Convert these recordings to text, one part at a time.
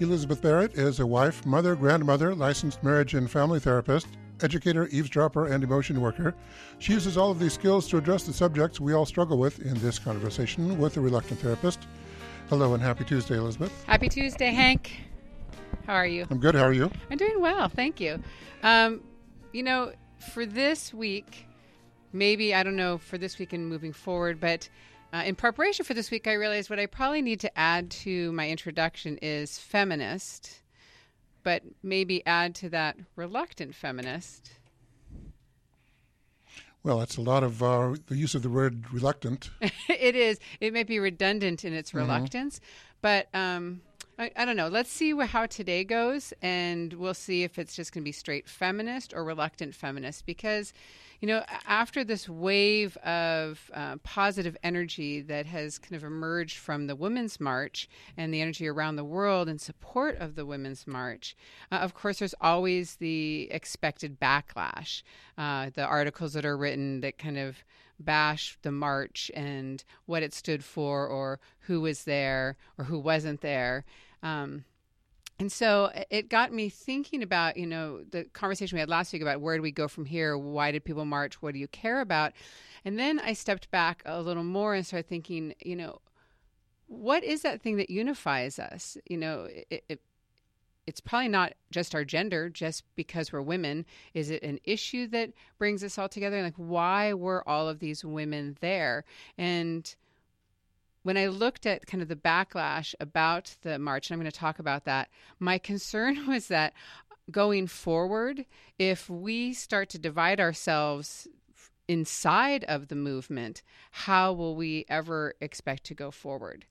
Elizabeth Barrett is a wife, mother, grandmother, licensed marriage and family therapist, educator, eavesdropper, and emotion worker. She uses all of these skills to address the subjects we all struggle with in this conversation with a reluctant therapist. Hello and happy Tuesday, Elizabeth. Happy Tuesday, Hank. How are you? I'm good. How are you? I'm doing well, thank you. For this week, maybe, I don't know, for this week and moving forward, but in preparation for this week, I realized what I probably need to add to my introduction is feminist, but maybe add to that reluctant feminist. Well, that's a lot of the use of the word reluctant. It is. It may be redundant in its reluctance, but I don't know. Let's see how today goes, and we'll see if it's just going to be straight feminist or reluctant feminist. Because, after this wave of positive energy that has kind of emerged from the Women's March and the energy around the world in support of the Women's March, of course, there's always the expected backlash. The articles that are written that kind of bash the march and what it stood for, or who was there or who wasn't there. And so it got me thinking about, the conversation we had last week about where do we go from here? Why did people march? What do you care about? And then I stepped back a little more and started thinking, what is that thing that unifies us? It's probably not just our gender, just because we're women. Is it an issue that brings us all together? Like, why were all of these women there? And when I looked at kind of the backlash about the march, and I'm going to talk about that, my concern was that going forward, if we start to divide ourselves inside of the movement, how will we ever expect to go forward?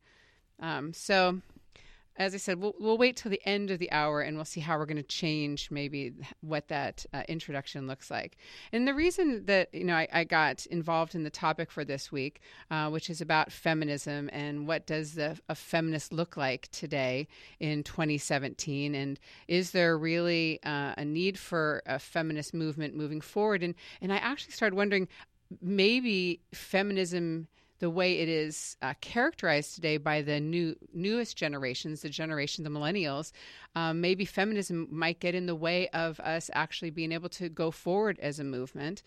So as I said, we'll wait till the end of the hour and we'll see how we're going to change maybe what that introduction looks like. And the reason that, I got involved in the topic for this week, which is about feminism and what does a feminist look like today in 2017, and is there really a need for a feminist movement moving forward? And I actually started wondering, maybe feminism, the way it is characterized today by the newest generations, the millennials, maybe feminism might get in the way of us actually being able to go forward as a movement.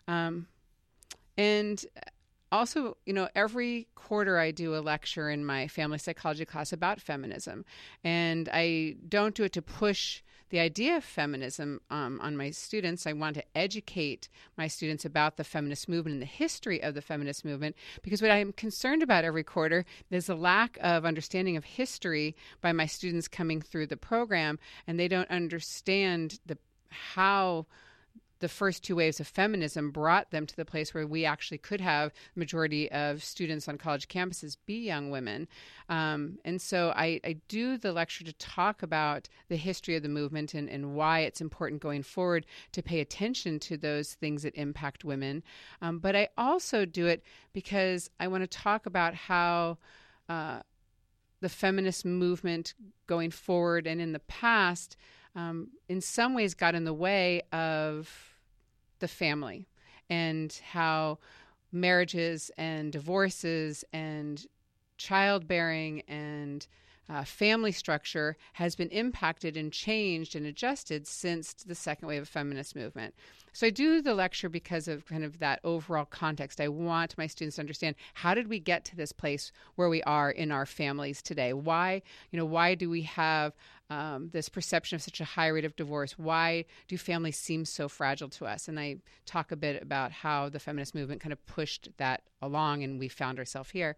And also, every quarter I do a lecture in my family psychology class about feminism. And I don't do it to push the idea of feminism on my students. I want to educate my students about the feminist movement and the history of the feminist movement, because what I'm concerned about every quarter is a lack of understanding of history by my students coming through the program, and they don't understand how the first two waves of feminism brought them to the place where we actually could have the majority of students on college campuses be young women. And so I do the lecture to talk about the history of the movement and why it's important going forward to pay attention to those things that impact women. But I also do it because I want to talk about how the feminist movement going forward and in the past in some ways got in the way of the family, and how marriages and divorces and childbearing and family structure has been impacted and changed and adjusted since the second wave of feminist movement. So I do the lecture because of kind of that overall context. I want my students to understand, how did we get to this place where we are in our families today? Why do we have this perception of such a high rate of divorce? Why do families seem so fragile to us? And I talk a bit about how the feminist movement kind of pushed that along, and we found ourselves here.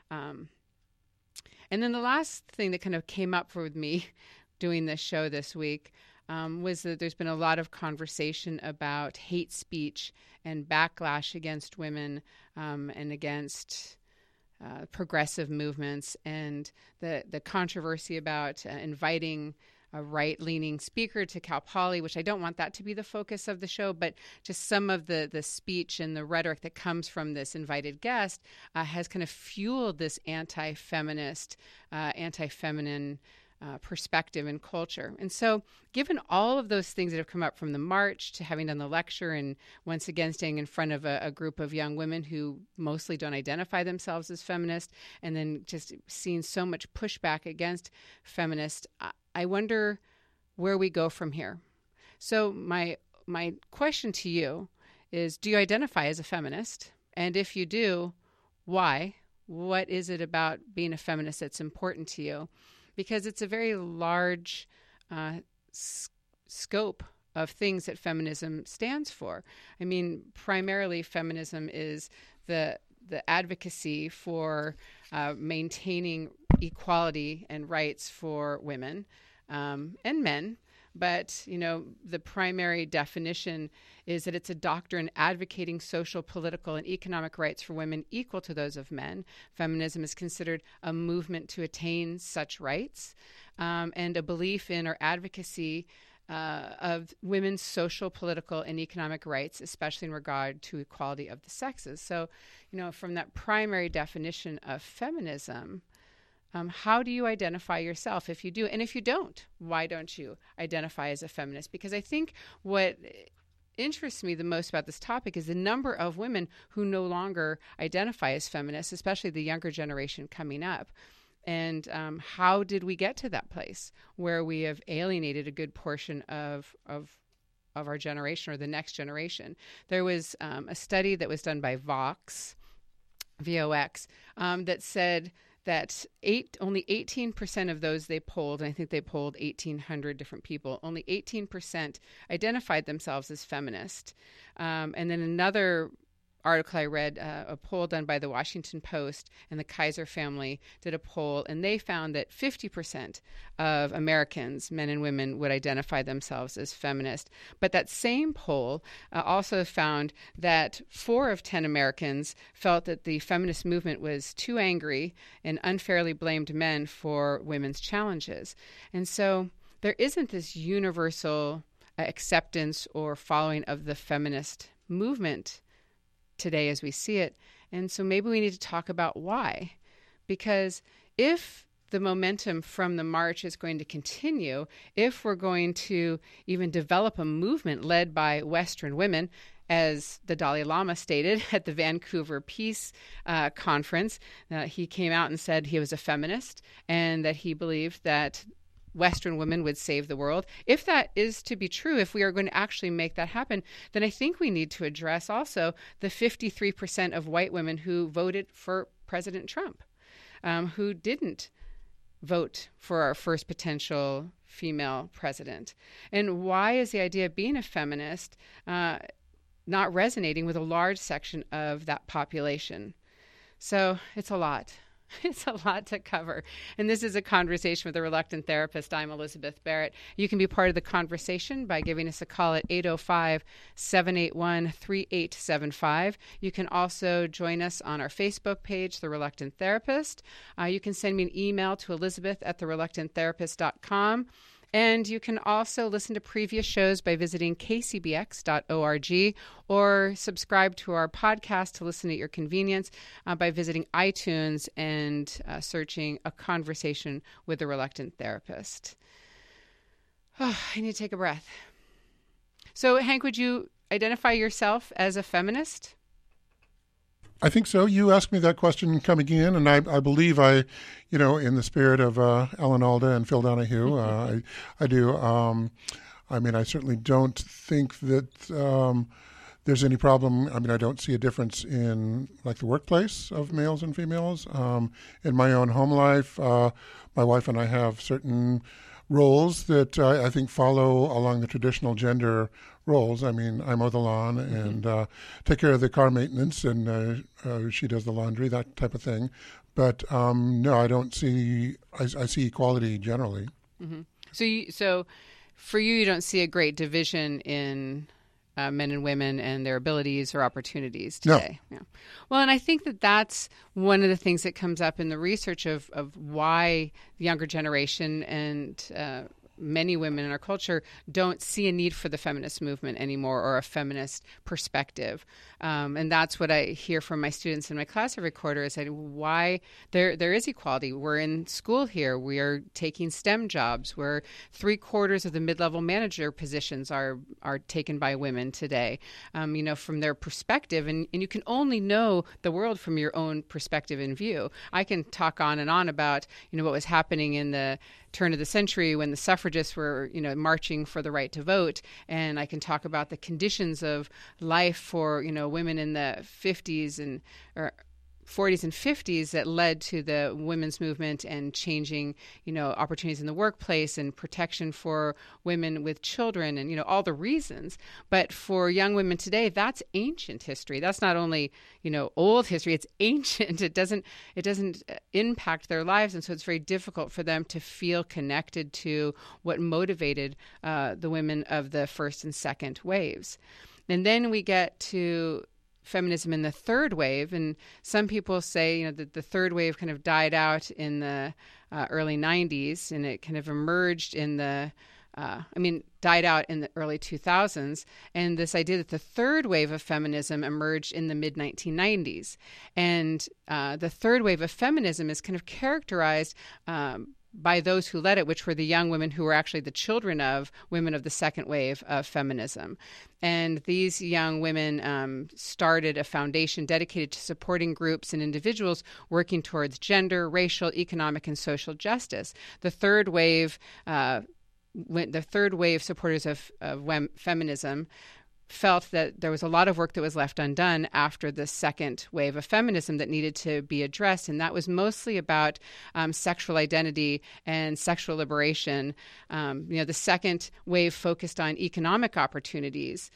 And then the last thing that kind of came up with me doing this show this week was that there's been a lot of conversation about hate speech and backlash against women and against progressive movements, and the controversy about inviting a right-leaning speaker to Cal Poly, which I don't want that to be the focus of the show, but just some of the speech and the rhetoric that comes from this invited guest has kind of fueled this anti-feminist, anti-feminine perspective and culture. And so given all of those things that have come up, from the march to having done the lecture and once again staying in front of a group of young women who mostly don't identify themselves as feminist, and then just seeing so much pushback against feminists, I wonder where we go from here. So my question to you is, do you identify as a feminist? And if you do, why? What is it about being a feminist that's important to you? Because it's a very large scope of things that feminism stands for. I mean, primarily feminism is the advocacy for maintaining equality and rights for women and men. But, the primary definition is that it's a doctrine advocating social, political, and economic rights for women equal to those of men. Feminism is considered a movement to attain such rights, and a belief in or advocacy of women's social, political, and economic rights, especially in regard to equality of the sexes. So, from that primary definition of feminism, how do you identify yourself if you do? And if you don't, why don't you identify as a feminist? Because I think what interests me the most about this topic is the number of women who no longer identify as feminists, especially the younger generation coming up. And how did we get to that place where we have alienated a good portion of our generation or the next generation? There was a study that was done by Vox, VOX, that said that only 18% of those they polled, and I think they polled 1,800 different people, only 18% identified themselves as feminist. And then another article I read, a poll done by the Washington Post and the Kaiser family did a poll, and they found that 50% of Americans, men and women, would identify themselves as feminist. But that same poll also found that 4 of 10 Americans felt that the feminist movement was too angry and unfairly blamed men for women's challenges. And so there isn't this universal acceptance or following of the feminist movement today as we see it. And so maybe we need to talk about why. Because if the momentum from the march is going to continue, if we're going to even develop a movement led by Western women, as the Dalai Lama stated at the Vancouver Peace Conference, he came out and said he was a feminist and that he believed that Western women would save the world. If that is to be true, if we are going to actually make that happen, then I think we need to address also the 53% of white women who voted for President Trump, who didn't vote for our first potential female president. And why is the idea of being a feminist not resonating with a large section of that population? So it's a lot. It's a lot to cover. And this is a conversation with a reluctant therapist. I'm Elizabeth Barrett. You can be part of the conversation by giving us a call at 805-781-3875. You can also join us on our Facebook page, The Reluctant Therapist. You can send me an email to elizabeth@thereluctanttherapist.com. And you can also listen to previous shows by visiting kcbx.org or subscribe to our podcast to listen at your convenience by visiting iTunes and searching A Conversation with a Reluctant Therapist. Oh, I need to take a breath. So, Hank, would you identify yourself as a feminist? I think so. You asked me that question coming in, and I believe in the spirit of Alan Alda and Phil Donahue, I do. I certainly don't think that there's any problem. I don't see a difference in the workplace of males and females. In my own home life, my wife and I have certain roles that I think follow along the traditional gender roles. I mow the lawn and take care of the car maintenance, and she does the laundry, that type of thing. But no, I don't see. I see equality generally. Mm-hmm. So for you don't see a great division in men and women and their abilities or opportunities today. No. Yeah. Well, and I think that that's one of the things that comes up in the research of why the younger generation and many women in our culture don't see a need for the feminist movement anymore or a feminist perspective. And that's what I hear from my students in my class every quarter is that why there is equality. We're in school here. We are taking STEM jobs where 3/4 of the mid-level manager positions are taken by women today, from their perspective. And you can only know the world from your own perspective and view. I can talk on and on about, what was happening in the turn of the century when the suffragists were, marching for the right to vote. And I can talk about the conditions of life for, women in the 50s and 40s and 50s that led to the women's movement and changing, opportunities in the workplace and protection for women with children and, all the reasons. But for young women today, that's ancient history. That's not only, old history, it's ancient. It doesn't impact their lives. And so it's very difficult for them to feel connected to what motivated the women of the first and second waves. And then we get to feminism in the third wave, and some people say that the third wave kind of died out in the early 90s, and it kind of emerged in the died out in the early 2000s, and this idea that the third wave of feminism emerged in the mid-1990s. And the third wave of feminism is kind of characterized by those who led it, which were the young women who were actually the children of women of the second wave of feminism. And these young women started a foundation dedicated to supporting groups and individuals working towards gender, racial, economic, and social justice. The third wave supporters of feminism felt that there was a lot of work that was left undone after the second wave of feminism that needed to be addressed. And that was mostly about sexual identity and sexual liberation. The second wave focused on economic opportunities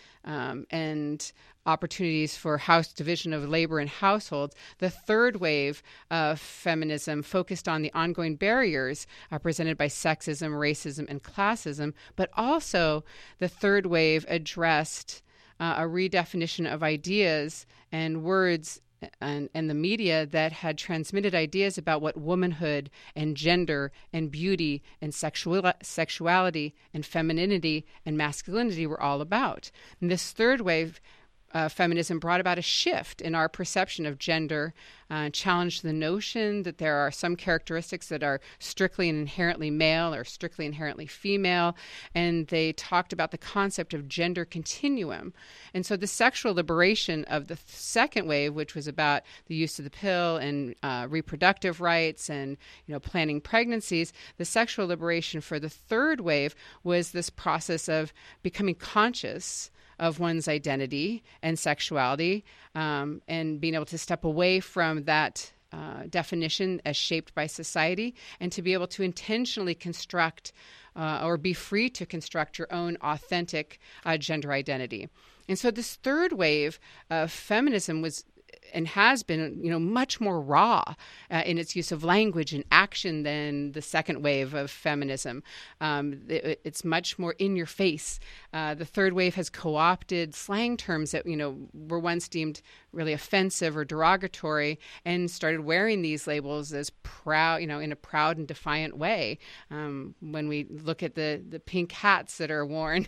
and opportunities for division of labor and households. The third wave of feminism focused on the ongoing barriers presented by sexism, racism, and classism, but also the third wave addressed a redefinition of ideas and words and the media that had transmitted ideas about what womanhood and gender and beauty and sexuality and femininity and masculinity were all about. And this third wave feminism brought about a shift in our perception of gender, challenged the notion that there are some characteristics that are strictly and inherently male or strictly inherently female, and they talked about the concept of gender continuum. And so the sexual liberation of the second wave, which was about the use of the pill and reproductive rights and planning pregnancies, the sexual liberation for the third wave was this process of becoming conscious of one's identity and sexuality, and being able to step away from that definition as shaped by society, and to be able to intentionally construct or be free to construct your own authentic gender identity. And so this third wave of feminism was and has been, much more raw in its use of language and action than the second wave of feminism. It's much more in your face. The third wave has co-opted slang terms that, were once deemed really offensive or derogatory, and started wearing these labels as proud, in a proud and defiant way. When we look at the pink hats that are worn,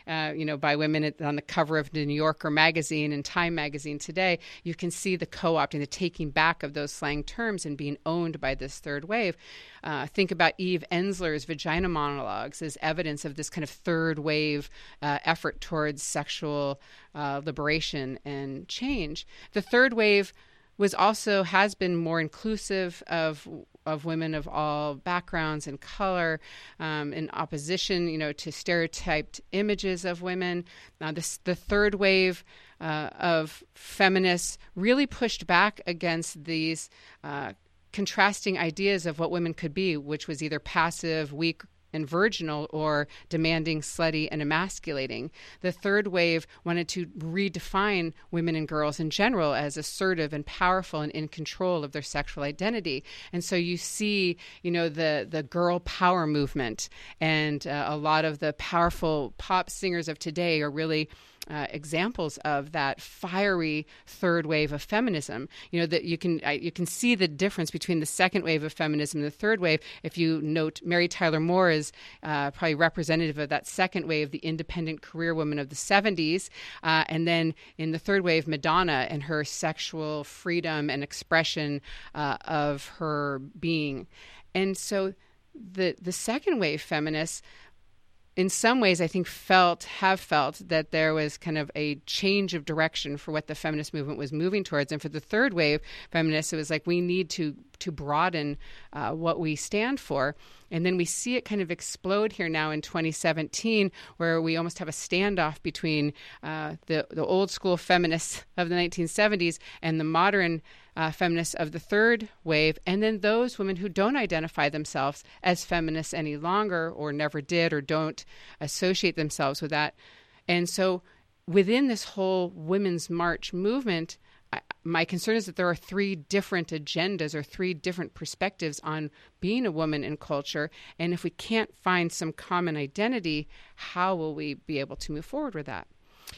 by women on the cover of the New Yorker magazine and Time magazine today, you can see the co-opting, the taking back of those slang terms and being owned by this third wave. Think about Eve Ensler's vagina monologues as evidence of this kind of third wave effort towards sexual liberation and change. The third wave has been more inclusive of women of all backgrounds and color, in opposition, to stereotyped images of women. The third wave of feminists really pushed back against these contrasting ideas of what women could be, which was either passive, weak, and virginal, or demanding, slutty, and emasculating. The third wave wanted to redefine women and girls in general as assertive and powerful and in control of their sexual identity. And so you see, the girl power movement, and a lot of the powerful pop singers of today are really examples of that fiery third wave of feminism. That you can see the difference between the second wave of feminism and the third wave. If you note, Mary Tyler Moore is probably representative of that second wave, the independent career woman of the 70s. And then in the third wave, Madonna and her sexual freedom and expression of her being. And so the second wave feminists, in some ways, I think have felt that there was kind of a change of direction for what the feminist movement was moving towards. And for the third wave feminists, it was like, we need to to broaden what we stand for. And then we see it kind of explode here now in 2017, where we almost have a standoff between the old school feminists of the 1970s and the modern feminists of the third wave, and then those women who don't identify themselves as feminists any longer, or never did, or don't associate themselves with that. And so within this whole Women's March movement, my concern is that there are three different agendas or three different perspectives on being a woman in culture. And if we can't find some common identity, how will we be able to move forward with that?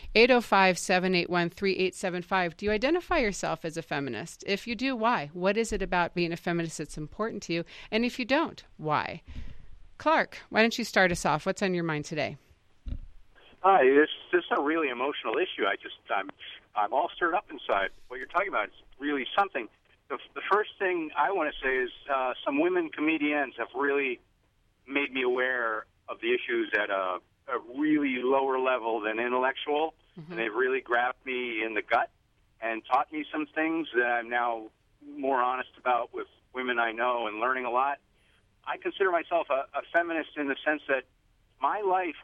805-781-3875. Do you identify yourself as a feminist? If you do, why? What is it about being a feminist that's important to you? And if you don't, why? Clark, why don't you start us off? What's on your mind today? Hi, this is a really emotional issue. I'm all stirred up inside. What you're talking about is really something. The first thing I want to say is some women comedians have really made me aware of the issues at a really lower level than intellectual, and they've really grabbed me in the gut and taught me some things that I'm now more honest about with women I know and learning a lot. I consider myself a feminist in the sense that my life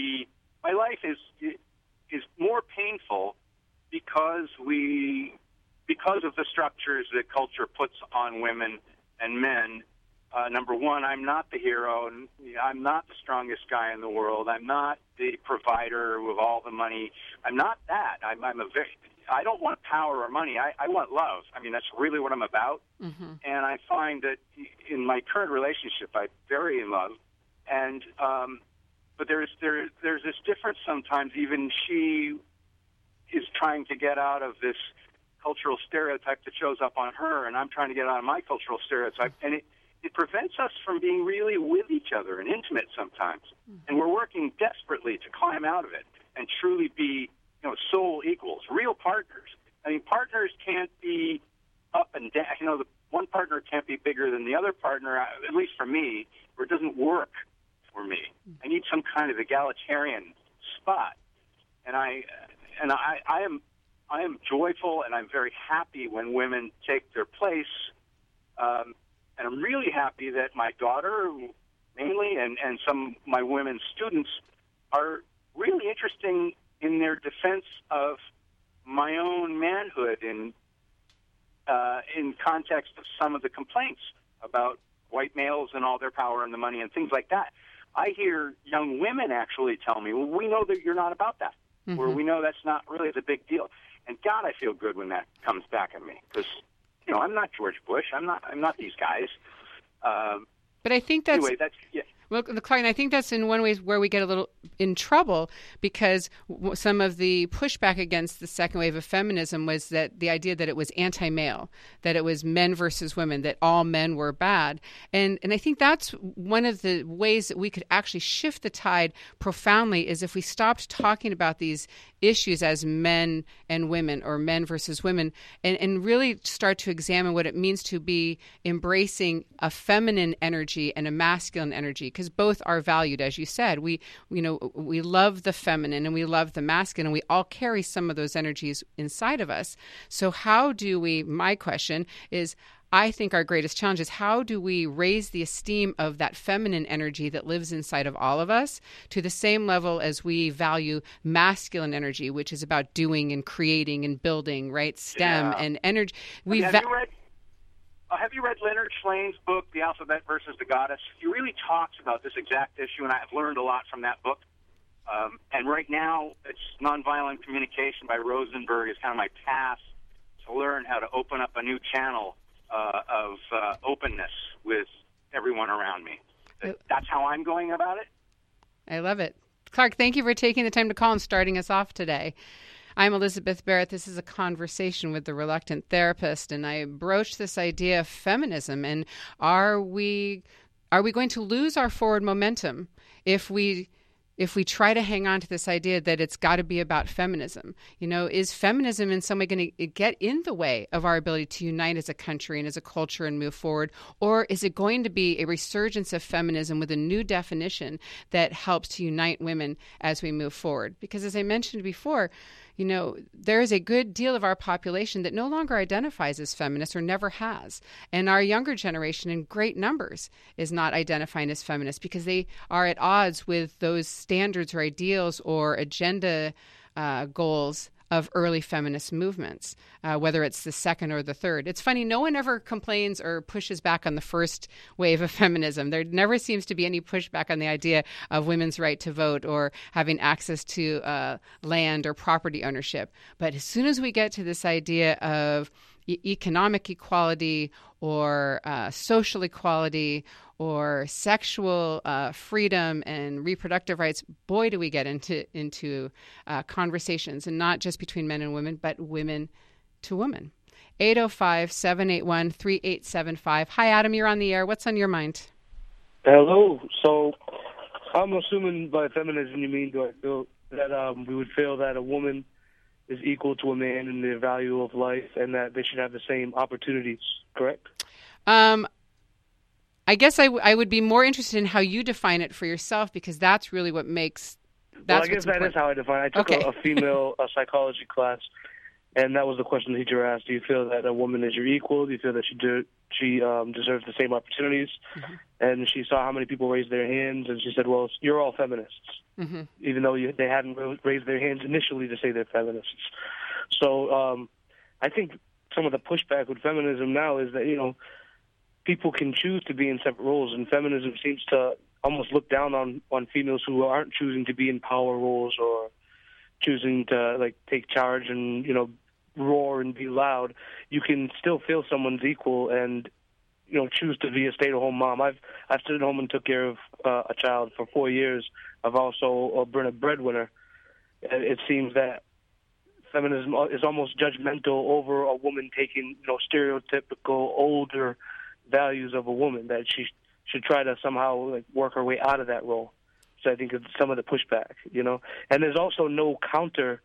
is more painful because of the structures that culture puts on women and men. Number one, I'm not the hero. I'm not the strongest guy in the world. I'm not the provider with all the money. I'm not that. I don't want power or money. I want love. I mean, that's really what I'm about. Mm-hmm. And I find that in my current relationship, I'm very in love. And but there's this difference sometimes. Even she is trying to get out of this cultural stereotype that shows up on her, and I'm trying to get out of my cultural stereotype. And it prevents us from being really with each other and intimate sometimes. Mm-hmm. And we're working desperately to climb out of it and truly be, soul equals, real partners. I mean, partners can't be up and down. The one partner can't be bigger than the other partner, at least for me, or it doesn't work for me. Mm-hmm. I need some kind of egalitarian spot. And I am joyful, and I'm very happy when women take their place. And I'm really happy that my daughter, mainly, and some of my women students are really interesting in their defense of my own manhood in context of some of the complaints about white males and all their power and the money and things like that. I hear young women actually tell me, well, we know that you're not about that, mm-hmm. or we know that's not really the big deal. And God, I feel good when that comes back at me, because I'm not George Bush. I'm not these guys. But I think that's... Anyway, yeah. Well, Clark, I think that's in one way where we get a little in trouble, because some of the pushback against the second wave of feminism was that the idea that it was anti-male, that it was men versus women, that all men were bad. And I think that's one of the ways that we could actually shift the tide profoundly, is if we stopped talking about these issues as men and women, or men versus women, and really start to examine what it means to be embracing a feminine energy and a masculine energy, because both are valued, as you said. We love the feminine and we love the masculine, and we all carry some of those energies inside of us. So how do we, my question is, I think our greatest challenge is, how do we raise the esteem of that feminine energy that lives inside of all of us to the same level as we value masculine energy, which is about doing and creating and building, right? STEM and energy. Have you read Leonard Shlain's book, The Alphabet versus the Goddess? He really talks about this exact issue, and I've learned a lot from that book. And right now, it's Nonviolent Communication by Rosenberg is kind of my path to learn how to open up a new channel of openness with everyone around me. That's how I'm going about it. I love it. Clark, thank you for taking the time to call and starting us off today. I'm Elizabeth Barrett. This is a conversation with the Reluctant Therapist, and I broached this idea of feminism. And are we going to lose our forward momentum if we if we try to hang on to this idea that it's got to be about feminism. Is feminism in some way going to get in the way of our ability to unite as a country and as a culture and move forward? Or is it going to be a resurgence of feminism with a new definition that helps to unite women as we move forward? Because as I mentioned before, there is a good deal of our population that no longer identifies as feminist or never has. And our younger generation in great numbers is not identifying as feminist because they are at odds with those standards or ideals or agenda goals of early feminist movements, whether it's the second or the third. It's funny, no one ever complains or pushes back on the first wave of feminism. There never seems to be any pushback on the idea of women's right to vote or having access to land or property ownership. But as soon as we get to this idea of economic equality or social equality or sexual freedom and reproductive rights, boy, do we get into conversations, and not just between men and women, but women to women. 805-781-3875. Hi, Adam, you're on the air. What's on your mind? Hello. So I'm assuming by feminism you mean, do I feel that we would feel that a woman is equal to a man in the value of life and that they should have the same opportunities, correct? I guess I would be more interested in how you define it for yourself, because that's really what makes. Well, I guess that is how I define it. I took a female psychology class, and that was the question the teacher asked. Do you feel that a woman is your equal? Do you feel that she deserves the same opportunities? Mm-hmm. And she saw how many people raised their hands, and she said, well, you're all feminists, mm-hmm. even though they hadn't raised their hands initially to say they're feminists. So I think some of the pushback with feminism now is that, people can choose to be in separate roles, and feminism seems to almost look down on females who aren't choosing to be in power roles or choosing to take charge and roar and be loud. You can still feel someone's equal and choose to be a stay-at-home mom. I've stayed at home and took care of a child for 4 years. I've also been a breadwinner. It seems that feminism is almost judgmental over a woman taking stereotypical older values of a woman, that she should try to somehow work her way out of that role. So I think it's some of the pushback, And there's also no counter.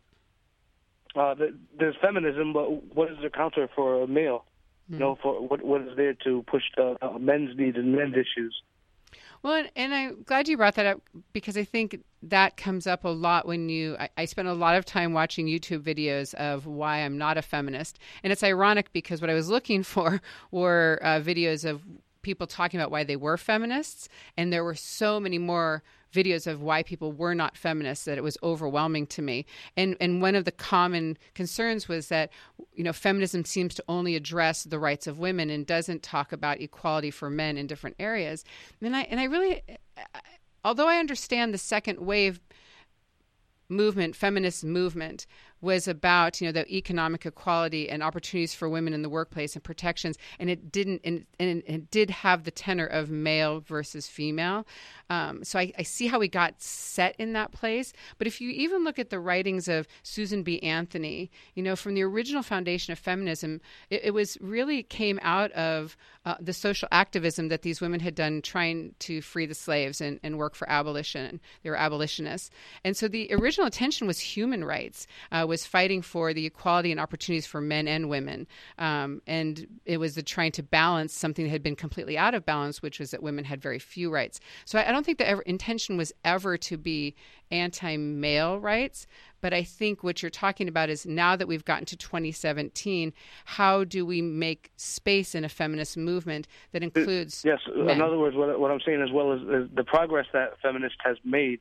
There's feminism, but what is the counter for a male? For what is there to push the men's needs and men's issues? Well, and I'm glad you brought that up, because I think that comes up a lot when I spend a lot of time watching YouTube videos of why I'm not a feminist. And it's ironic because what I was looking for were videos of people talking about why they were feminists. And there were so many more videos of why people were not feminists that it was overwhelming to me. And one of the common concerns was that, feminism seems to only address the rights of women and doesn't talk about equality for men in different areas. And I really, although I understand the second wave movement, feminist movement, was about the economic equality and opportunities for women in the workplace and protections, and it did have the tenor of male versus female. So I see how we got set in that place. But if you even look at the writings of Susan B. Anthony, from the original foundation of feminism, it was really came out of the social activism that these women had done trying to free the slaves and work for abolition. They were abolitionists. And so the original intention was human rights, was fighting for the equality and opportunities for men and women. And it was trying to balance something that had been completely out of balance, which was that women had very few rights. So I don't think the intention was ever to be anti-male rights. But I think what you're talking about is, now that we've gotten to 2017, how do we make space in a feminist movement that includes Yes, men? In other words, what I'm saying as well is the progress that feminists have made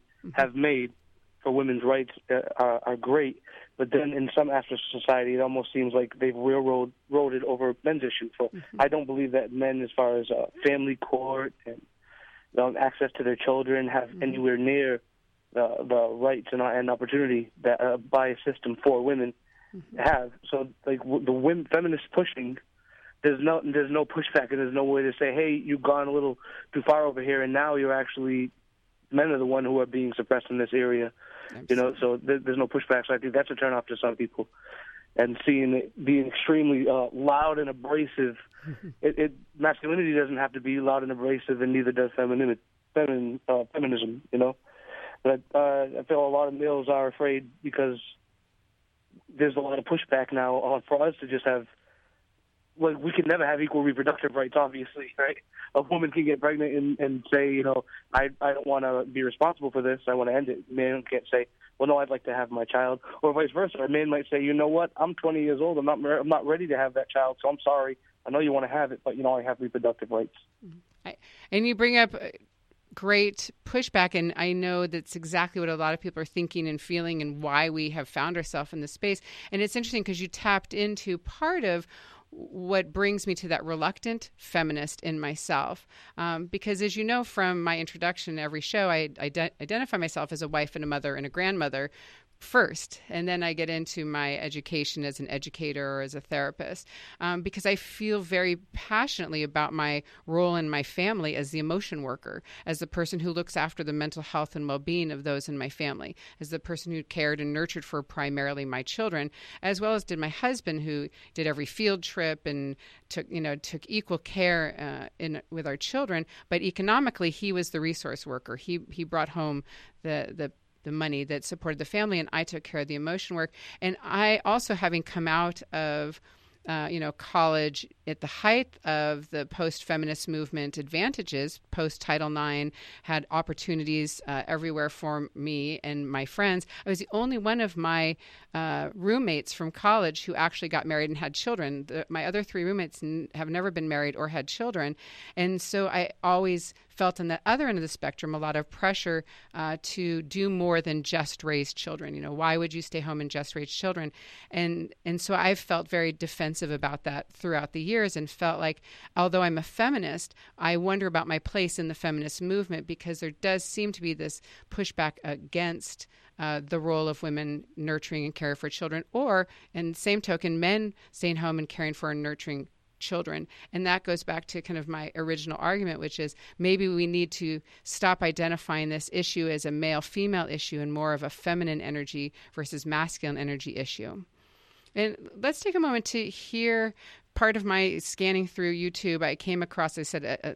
for women's rights are great. But then in some aspects of society, it almost seems like they've railroaded over men's issues. So I don't believe that men, as far as family court and access to their children, have anywhere near the rights and opportunity that a biased system for women have. So the women feminists pushing, there's no pushback, and there's no way to say, hey, you've gone a little too far over here, and now you're actually, men are the one who are being suppressed in this area. Absolutely. So there's no pushback. So I think that's a turnoff to some people. And seeing it being extremely loud and abrasive, masculinity doesn't have to be loud and abrasive, and neither does feminism. But I feel a lot of males are afraid because there's a lot of pushback now for us to just have, like, we can never have equal reproductive rights, obviously, right? A woman can get pregnant and say, you know, I don't want to be responsible for this. I want to end it. A man can't say, well, no, I'd like to have my child, or vice versa. A man might say, you know what, I'm 20 years old. I'm not ready to have that child, so I'm sorry. I know you want to have it, but, you know, I have reproductive rights. And you bring up great pushback, and I know that's exactly what a lot of people are thinking and feeling and why we have found ourselves in this space. And it's interesting because you tapped into part of what brings me to that reluctant feminist in myself. Because as you know from my introduction to every show, I identify myself as a wife and a mother and a grandmother first, and then I get into my education as an educator or as a therapist, because I feel very passionately about my role in my family as the emotion worker, as the person who looks after the mental health and well-being of those in my family, as the person who cared and nurtured for primarily my children, as well as did my husband, who did every field trip and took equal care with our children. But economically, he was the resource worker. He brought home the money that supported the family, and I took care of the emotion work. And I also, having come out of college at the height of the post-feminist movement advantages, post-Title IX, had opportunities everywhere for me and my friends. I was the only one of my roommates from college who actually got married and had children. My other three roommates have never been married or had children. And so I always felt on the other end of the spectrum a lot of pressure to do more than just raise children. You know, why would you stay home and just raise children? And so I've felt very defensive about that throughout the years, and felt like, although I'm a feminist, I wonder about my place in the feminist movement, because there does seem to be this pushback against the role of women nurturing and caring for children, or, in same token, men staying home and caring for and nurturing children. And that goes back to kind of my original argument, which is maybe we need to stop identifying this issue as a male-female issue and more of a feminine energy versus masculine energy issue. And let's take a moment to hear part of my scanning through YouTube. I came across, I said, a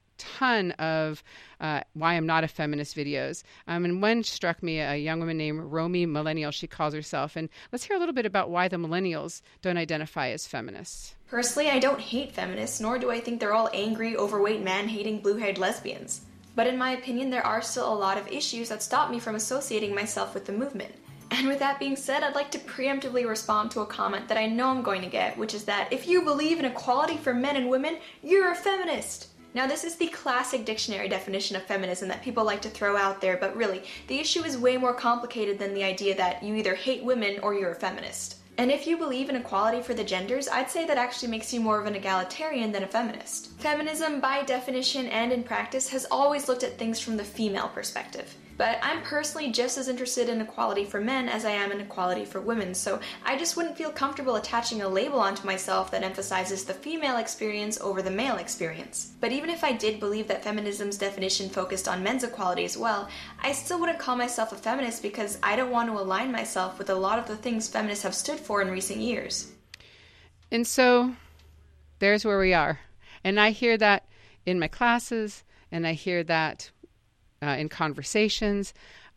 ton of why I'm not a feminist videos. And one struck me, a young woman named Romy Millennial, she calls herself. And let's hear a little bit about why the millennials don't identify as feminists. Personally, I don't hate feminists, nor do I think they're all angry, overweight, man-hating, blue-haired lesbians. But in my opinion, there are still a lot of issues that stop me from associating myself with the movement. And with that being said, I'd like to preemptively respond to a comment that I know I'm going to get, which is that if you believe in equality for men and women, you're a feminist. Now, this is the classic dictionary definition of feminism that people like to throw out there, but really, the issue is way more complicated than the idea that you either hate women or you're a feminist. And if you believe in equality for the genders, I'd say that actually makes you more of an egalitarian than a feminist. Feminism, by definition and in practice, has always looked at things from the female perspective. But I'm personally just as interested in equality for men as I am in equality for women, so I just wouldn't feel comfortable attaching a label onto myself that emphasizes the female experience over the male experience. But even if I did believe that feminism's definition focused on men's equality as well, I still wouldn't call myself a feminist because I don't want to align myself with a lot of the things feminists have stood for in recent years. And so there's where we are. And I hear that in my classes, and I hear that in conversations,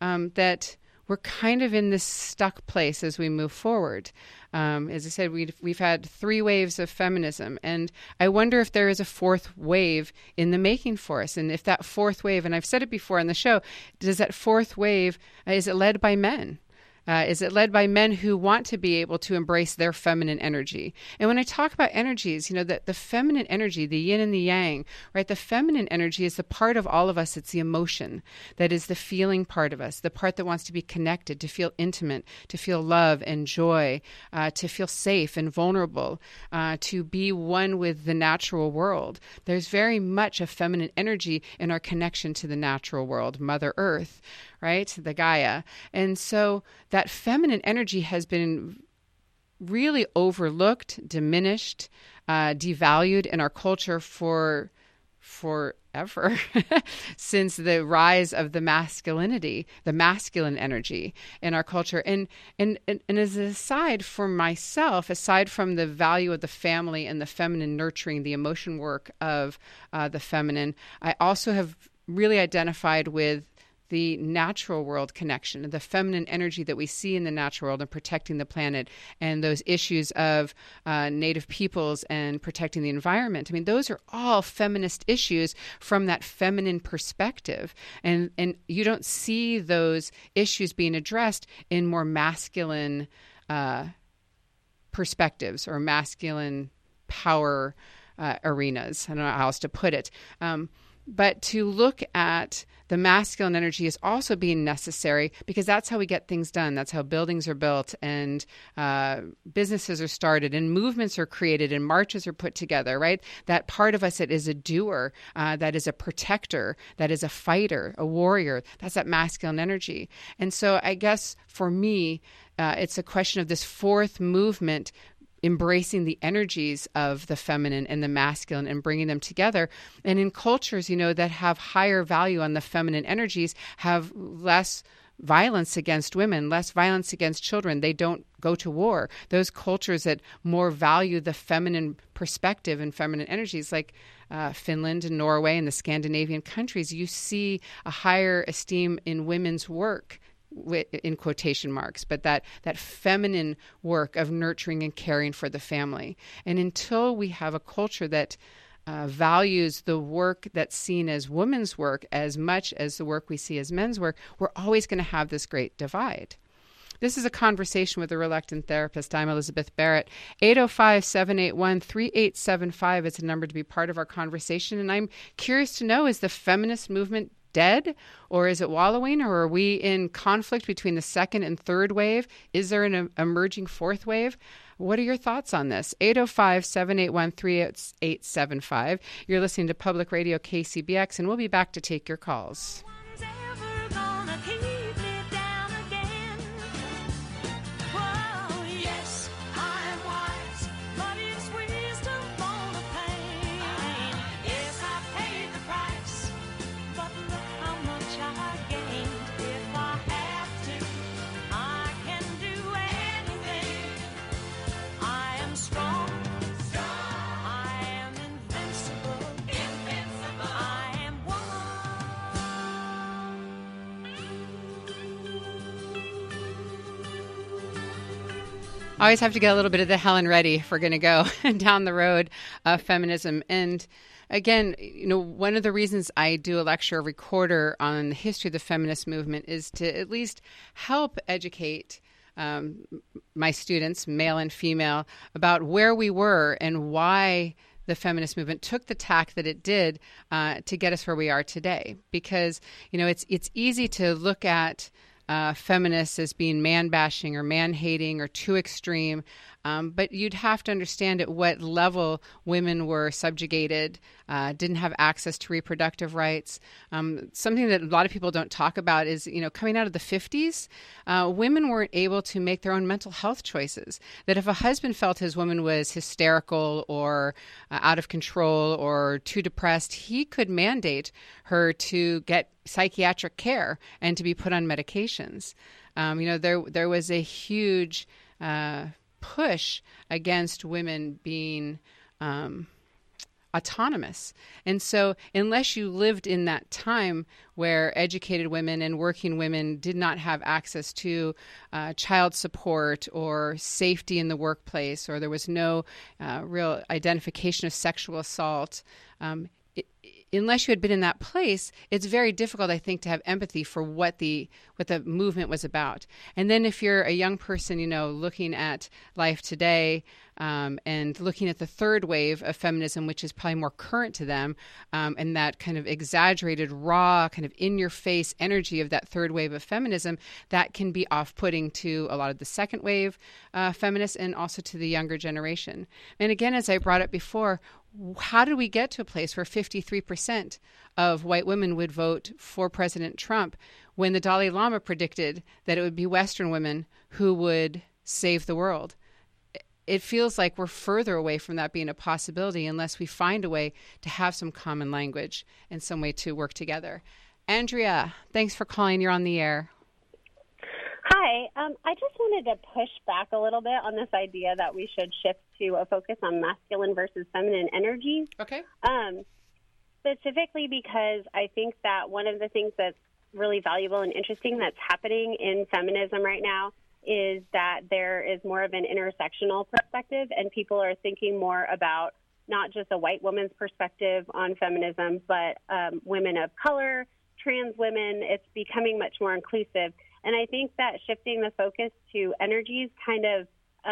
that we're kind of in this stuck place as we move forward. As I said, we've had 3 waves of feminism, and I wonder if there is a 4th wave in the making for us. And if that 4th wave, and I've said it before on the show, does that 4th wave, is it led by men? Is it led by men who want to be able to embrace their feminine energy? And when I talk about energies, you know, the feminine energy, the yin and the yang, right? The feminine energy is the part of all of us. It's the emotion that is the feeling part of us, the part that wants to be connected, to feel intimate, to feel love and joy, to feel safe and vulnerable, to be one with the natural world. There's very much a feminine energy in our connection to the natural world, Mother Earth, right? The Gaia. And so that feminine energy has been really overlooked, diminished, devalued in our culture forever, since the rise of the masculinity, the masculine energy in our culture. And as an aside for myself, aside from the value of the family and the feminine nurturing, the emotion work of the feminine, I also have really identified with the natural world connection, the feminine energy that we see in the natural world and protecting the planet, and those issues of Native peoples and protecting the environment. I mean, those are all feminist issues from that feminine perspective. And you don't see those issues being addressed in more masculine perspectives or masculine power arenas. I don't know how else to put it. But to look at the masculine energy is also being necessary because that's how we get things done. That's how buildings are built and businesses are started and movements are created and marches are put together, right? That part of us that is a doer, that is a protector, that is a fighter, a warrior, that's that masculine energy. And so I guess for me, it's a question of this fourth movement embracing the energies of the feminine and the masculine and bringing them together. And in cultures, that have higher value on the feminine energies have less violence against women, less violence against children. They don't go to war. Those cultures that more value the feminine perspective and feminine energies, like Finland and Norway and the Scandinavian countries, you see a higher esteem in women's work, in quotation marks, but that feminine work of nurturing and caring for the family. And until we have a culture that values the work that's seen as women's work as much as the work we see as men's work, we're always going to have this great divide. This is a conversation with a reluctant therapist. I'm Elizabeth Barrett. 805-781-3875 is the number to be part of our conversation. And I'm curious to know, is the feminist movement dead, or is it wallowing, or are we in conflict between the second and third wave? Is there an emerging fourth wave? What are your thoughts on this? 805-781-3875. You're listening to Public Radio KCBX, and we'll be back to take your calls. I always have to get a little bit of the Helen Reddy if we're going to go down the road of feminism. And again, one of the reasons I do a lecture every quarter on the history of the feminist movement is to at least help educate my students, male and female, about where we were and why the feminist movement took the tack that it did to get us where we are today. Because, it's easy to look at feminists as being man-bashing or man-hating or too extreme. But you'd have to understand at what level women were subjugated, didn't have access to reproductive rights. Something that a lot of people don't talk about is, coming out of the 50s, women weren't able to make their own mental health choices. That if a husband felt his woman was hysterical or out of control or too depressed, he could mandate her to get psychiatric care and to be put on medications. There was a huge push against women being autonomous. And so unless you lived in that time where educated women and working women did not have access to child support or safety in the workplace, or there was no real identification of sexual assault, unless you had been in that place, it's very difficult, I think, to have empathy for what the movement was about. And then if you're a young person, looking at life today and looking at the third wave of feminism, which is probably more current to them, and that kind of exaggerated, raw, kind of in-your-face energy of that third wave of feminism, that can be off-putting to a lot of the second wave feminists and also to the younger generation. And again, as I brought up before, how did we get to a place where 53% of white women would vote for President Trump when the Dalai Lama predicted that it would be Western women who would save the world? It feels like we're further away from that being a possibility unless we find a way to have some common language and some way to work together. Andrea, thanks for calling. You're on the air. Hi. I just wanted to push back a little bit on this idea that we should shift to a focus on masculine versus feminine energies. Okay. Specifically because I think that one of the things that's really valuable and interesting that's happening in feminism right now is that there is more of an intersectional perspective, and people are thinking more about not just a white woman's perspective on feminism, but women of color, trans women. It's becoming much more inclusive. And I think that shifting the focus to energies kind of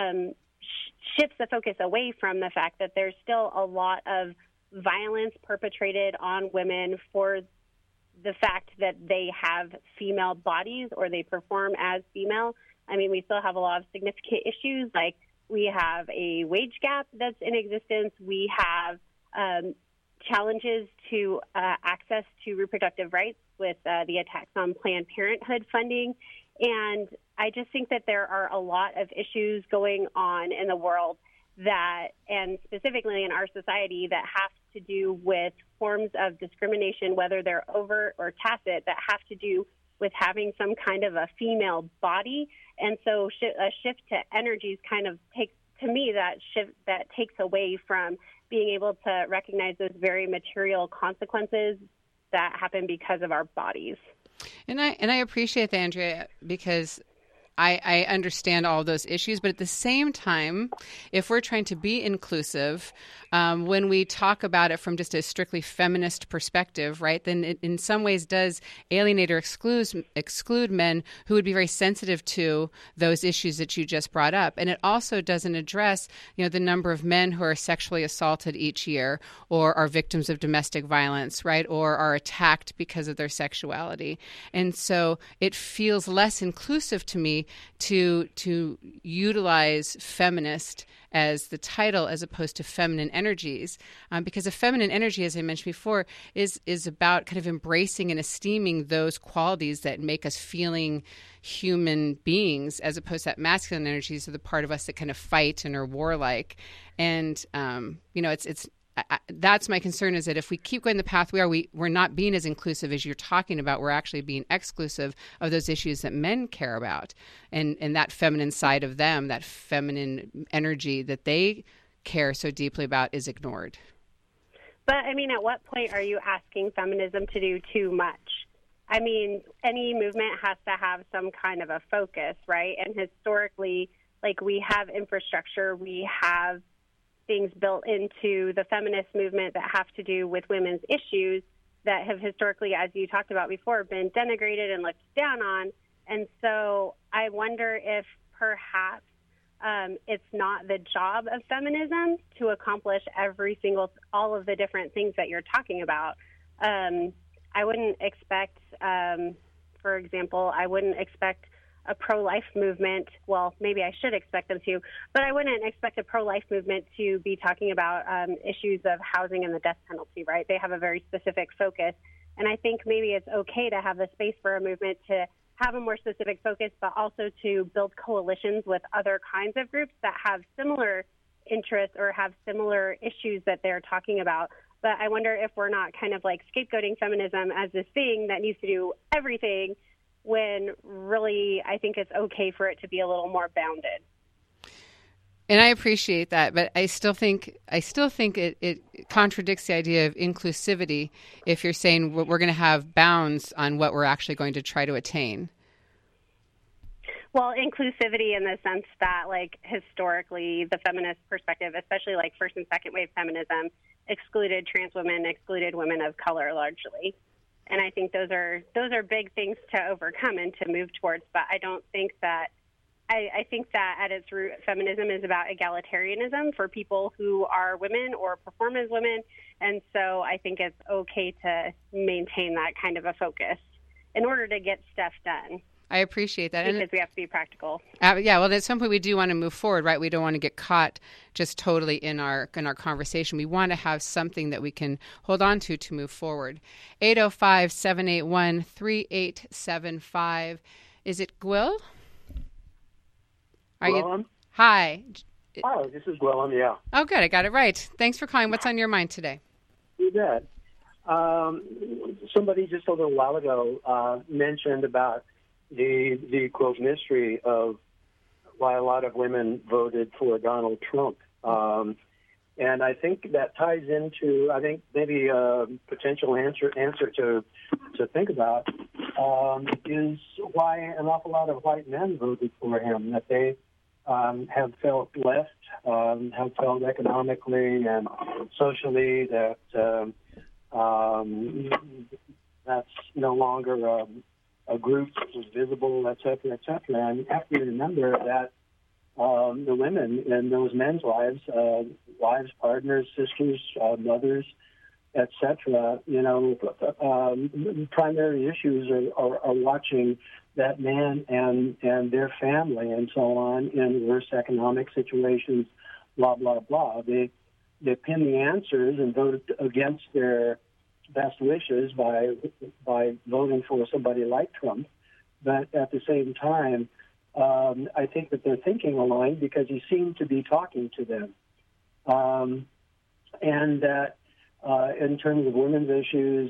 shifts the focus away from the fact that there's still a lot of violence perpetrated on women for the fact that they have female bodies or they perform as female. I mean, we still have a lot of significant issues, like we have a wage gap that's in existence. We have challenges to access to reproductive rights with the attacks on Planned Parenthood funding. And I just think that there are a lot of issues going on in the world that, and specifically in our society, that have to do with forms of discrimination, whether they're overt or tacit, that have to do with having some kind of a female body. And so a shift to energies kind of takes, to me, that shift that takes away from being able to recognize those very material consequences that happen because of our bodies. And I appreciate that, Andrea, because I understand all of those issues, but at the same time, if we're trying to be inclusive, when we talk about it from just a strictly feminist perspective, right, then it in some ways does alienate or exclude men who would be very sensitive to those issues that you just brought up. And it also doesn't address, the number of men who are sexually assaulted each year or are victims of domestic violence, right, or are attacked because of their sexuality. And so it feels less inclusive to me to utilize feminist as the title as opposed to feminine energies, because a feminine energy, as I mentioned before, is about kind of embracing and esteeming those qualities that make us feeling human beings, as opposed to that masculine energies are the part of us that kind of fight and are warlike. And that's my concern, is that if we keep going the path we are, we're not being as inclusive as you're talking about. We're actually being exclusive of those issues that men care about, and that feminine side of them, that feminine energy that they care so deeply about, is ignored. But, I mean, at what point are you asking feminism to do too much? I mean, any movement has to have some kind of a focus, right? And historically, like, we have infrastructure, we have things built into the feminist movement that have to do with women's issues that have historically, as you talked about before, been denigrated and looked down on. And so I wonder if perhaps it's not the job of feminism to accomplish all of the different things that you're talking about. I wouldn't expect, for example, a pro-life movement, well, maybe I should expect them to, but I wouldn't expect a pro-life movement to be talking about issues of housing and the death penalty, right? They have a very specific focus. And I think maybe it's okay to have the space for a movement to have a more specific focus, but also to build coalitions with other kinds of groups that have similar interests or have similar issues that they're talking about. But I wonder if we're not kind of like scapegoating feminism as this thing that needs to do everything, when really I think it's okay for it to be a little more bounded. And I appreciate that, but I still think it contradicts the idea of inclusivity if you're saying we're going to have bounds on what we're actually going to try to attain. Well, inclusivity in the sense that, like, historically, the feminist perspective, especially like first and second wave feminism, excluded trans women, excluded women of color largely. And I think those are big things to overcome and to move towards. But I don't think that I think that at its root, feminism is about egalitarianism for people who are women or perform as women. And so I think it's okay to maintain that kind of a focus in order to get stuff done. I appreciate that. Because we have to be practical. Yeah, well, at some point we do want to move forward, right? We don't want to get caught just totally in our conversation. We want to have something that we can hold on to move forward. 805-781-3875. Is it Gwil? Gwillem? Hi. Hi, this is Gwillem, yeah. Oh, good. I got it right. Thanks for calling. What's on your mind today? You bet. Somebody just a little while ago mentioned about the quote mystery of why a lot of women voted for Donald Trump. And I think that ties into, maybe a potential answer to think about is why an awful lot of white men voted for him, that they have felt left, have felt economically and socially that that's no longer a group that was visible, et cetera, et cetera. And you have to remember that the women in those men's lives, partners, sisters, mothers, et cetera, primary issues are watching that man and their family and so on in worse economic situations, blah, blah, blah. They pin the answers and vote against their best wishes by voting for somebody like Trump. But at the same time, I think that they're thinking aligned because he seemed to be talking to them. And that in terms of women's issues,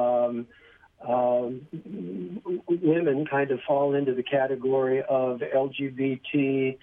women kind of fall into the category of LGBT,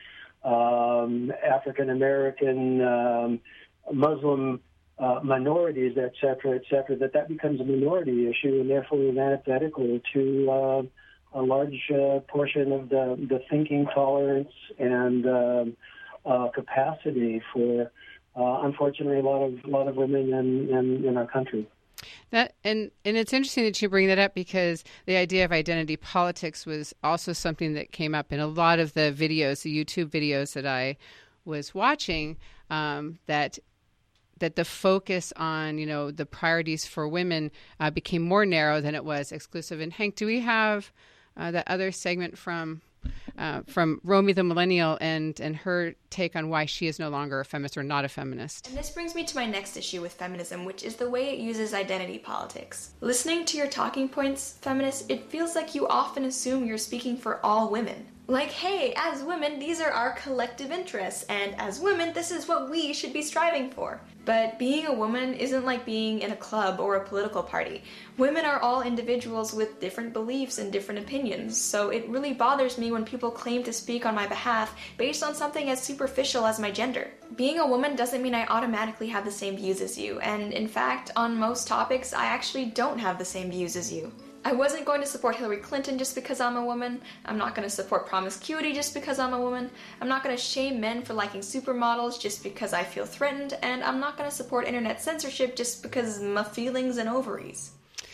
African American, Muslim minorities, et cetera, that becomes a minority issue and therefore is antithetical to a large portion of the thinking tolerance and capacity for, unfortunately, a lot of women in our country. That and it's interesting that you bring that up because the idea of identity politics was also something that came up in a lot of the videos, the YouTube videos that I was watching. That the focus on the priorities for women became more narrow than it was exclusive. And Hank, do we have that other segment from Romy the Millennial and her take on why she is no longer a feminist or not a feminist? And this brings me to my next issue with feminism, which is the way it uses identity politics. Listening to your talking points, feminists, it feels like you often assume you're speaking for all women. Like, hey, as women, these are our collective interests, and as women, this is what we should be striving for. But being a woman isn't like being in a club or a political party. Women are all individuals with different beliefs and different opinions, so it really bothers me when people claim to speak on my behalf based on something as superficial as my gender. Being a woman doesn't mean I automatically have the same views as you, and in fact, on most topics, I actually don't have the same views as you. I wasn't going to support Hillary Clinton just because I'm a woman. I'm not going to support promiscuity just because I'm a woman. I'm not going to shame men for liking supermodels just because I feel threatened. And I'm not going to support internet censorship just because my feelings and ovaries.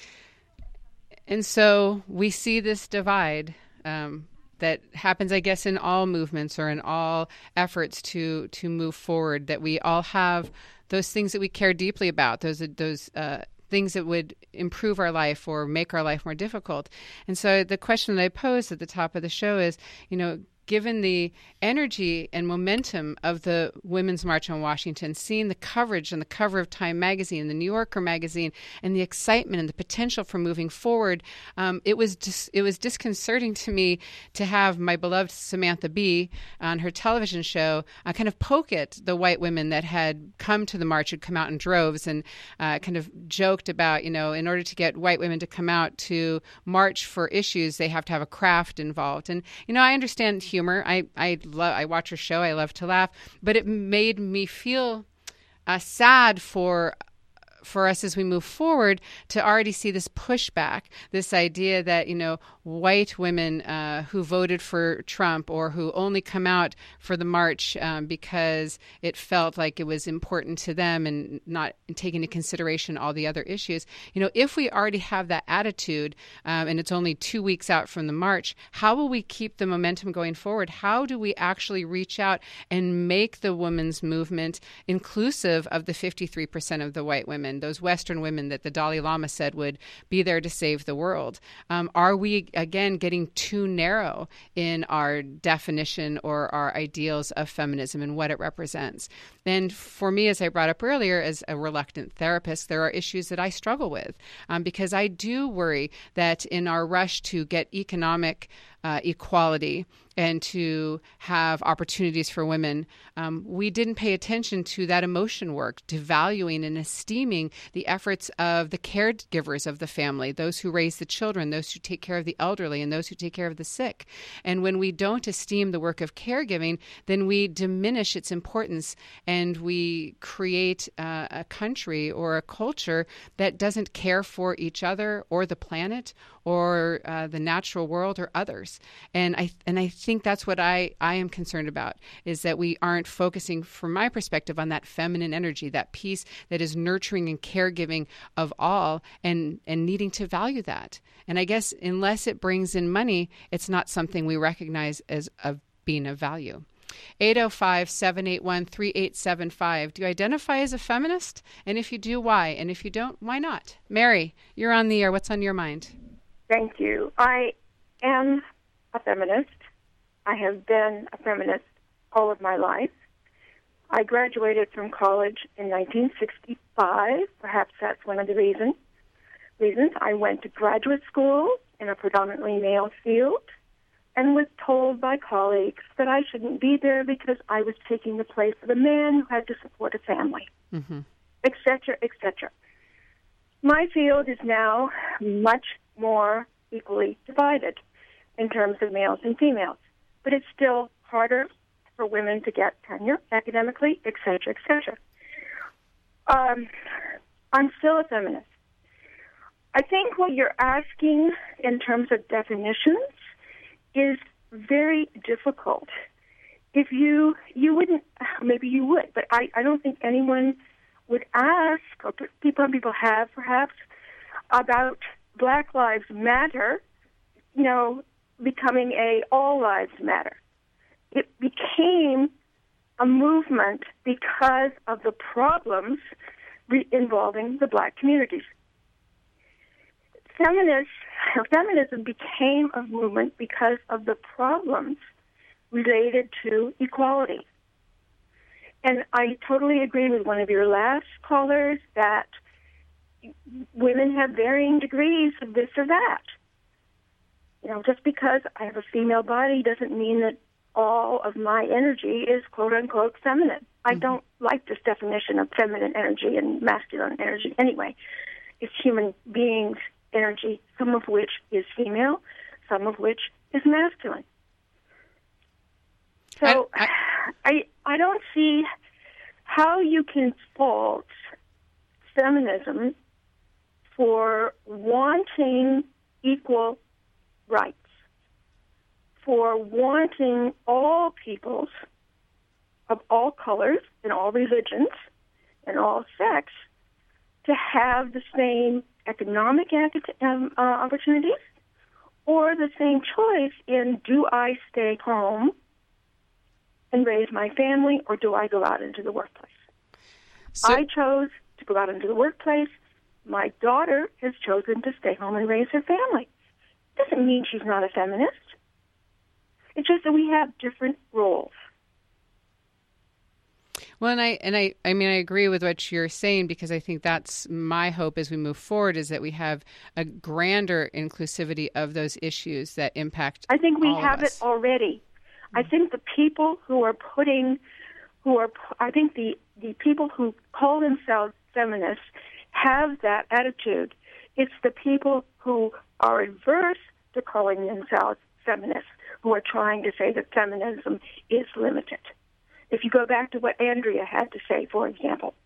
And so we see this divide that happens, I guess, in all movements or in all efforts to move forward, that we all have those things that we care deeply about, those things that would improve our life or make our life more difficult. And so the question that I posed at the top of the show is, given the energy and momentum of the Women's March on Washington, seeing the coverage on the cover of Time magazine, the New Yorker magazine, and the excitement and the potential for moving forward, it was disconcerting to me to have my beloved Samantha Bee on her television show kind of poke at the white women that had come to the march, had come out in droves, and kind of joked about, in order to get white women to come out to march for issues, they have to have a craft involved. And, I understand humor. I watch her show. I love to laugh, but it made me feel sad for us as we move forward to already see this pushback, this idea that, white women who voted for Trump or who only come out for the march because it felt like it was important to them and not taking into consideration all the other issues. If we already have that attitude and it's only 2 weeks out from the march, how will we keep the momentum going forward? How do we actually reach out and make the women's movement inclusive of the 53% of the white women, those Western women that the Dalai Lama said would be there to save the world? Are we, again, getting too narrow in our definition or our ideals of feminism and what it represents? And for me, as I brought up earlier, as a reluctant therapist, there are issues that I struggle with because I do worry that in our rush to get economic equality and to have opportunities for women, we didn't pay attention to that emotion work, to valuing and esteeming the efforts of the caregivers of the family, those who raise the children, those who take care of the elderly, and those who take care of the sick. And when we don't esteem the work of caregiving, then we diminish its importance and we create a country or a culture that doesn't care for each other or the planet or the natural world or others. And I think that's what I am concerned about, is that we aren't focusing, from my perspective, on that feminine energy, that piece that is nurturing and caregiving of all, and needing to value that. And I guess unless it brings in money, it's not something we recognize as of being of value. 805-781-3875. Do you identify as a feminist? And if you do, why? And if you don't, why not? Mary, you're on the air. What's on your mind? Thank you. I am a feminist. I have been a feminist all of my life. I graduated from college in 1965. Perhaps that's one of the reasons. I went to graduate school in a predominantly male field and was told by colleagues that I shouldn't be there because I was taking the place of a man who had to support a family, et cetera, et cetera. My field is now much more equally divided in terms of males and females, but it's still harder for women to get tenure academically, et cetera, et cetera. I'm still a feminist. I think what you're asking in terms of definitions is very difficult. If you wouldn't, maybe you would, but I don't think anyone would ask, or people have perhaps, about Black Lives Matter, becoming a All Lives Matter. It became a movement because of the involving the Black communities. Feminism became a movement because of the problems related to equality. And I totally agree with one of your last callers that women have varying degrees of this or that. Just because I have a female body doesn't mean that all of my energy is quote-unquote feminine. I don't like this definition of feminine energy and masculine energy anyway. It's human beings' energy, some of which is female, some of which is masculine. So I don't see how you can fault feminism for wanting equal rights, for wanting all peoples of all colors and all religions and all sex to have the same economic opportunities or the same choice in, do I stay home and raise my family, or do I go out into the workplace? I chose to go out into the workplace. My daughter has chosen to stay home and raise her family. Doesn't mean she's not a feminist. It's just that we have different roles. Well, and I agree with what you're saying, because I think that's my hope as we move forward, is that we have a grander inclusivity of those issues that impact all of us. I think we have it already. I think the people the people who call themselves feminists have that attitude. It's the people who are adverse to calling themselves feminists who are trying to say that feminism is limited. If you go back to what Andrea had to say, for example.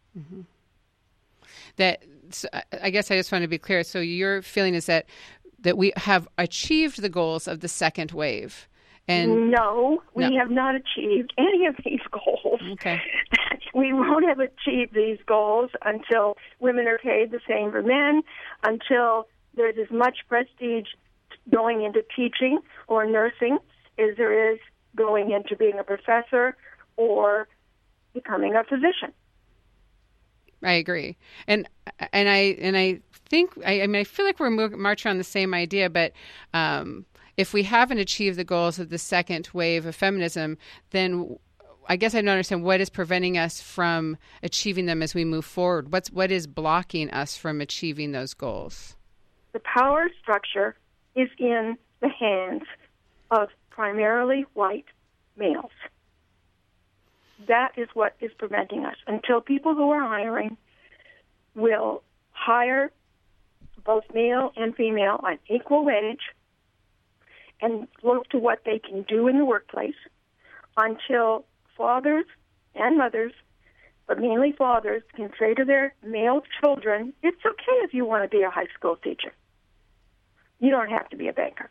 I guess I just want to be clear. So your feeling is that we have achieved the goals of the second wave. And No, we have not achieved any of these goals. Okay. We won't have achieved these goals until women are paid the same for men, until there's as much prestige going into teaching or nursing as there is going into being a professor or becoming a physician. I agree, and I think I feel like we're marching on the same idea, but if we haven't achieved the goals of the second wave of feminism, then I guess I don't understand what is preventing us from achieving them as we move forward. What is blocking us from achieving those goals? The power structure is in the hands of primarily white males. That is what is preventing us. Until people who are hiring will hire both male and female on equal wage and look to what they can do in the workplace, until fathers and mothers, but mainly fathers, can say to their male children, it's okay if you want to be a high school teacher. You don't have to be a banker.